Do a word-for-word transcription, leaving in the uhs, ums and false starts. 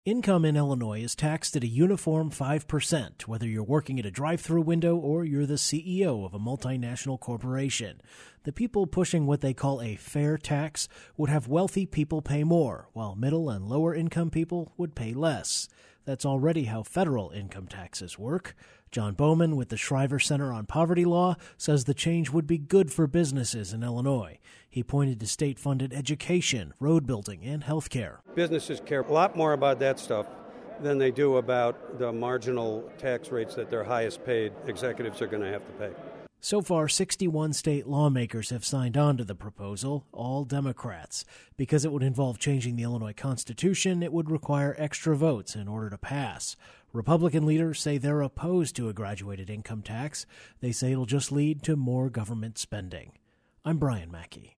Income in Illinois is taxed at a uniform five percent, whether you're working at a drive-through window or you're the C E O of a multinational corporation. The people pushing what they call a fair tax would have wealthy people pay more, while middle and lower income people would pay less. That's already how federal income taxes work. John Bowman with the Shriver Center on Poverty Law says the change would be good for businesses in Illinois. He pointed to state-funded education, road building, and health care. Businesses care a lot more about that stuff than they do about the marginal tax rates that their highest paid executives are going to have to pay. So far, sixty-one state lawmakers have signed on to the proposal, all Democrats. Because it would involve changing the Illinois Constitution, it would require extra votes in order to pass. Republican leaders say they're opposed to a graduated income tax. They say it'll just lead to more government spending. I'm Brian Mackey.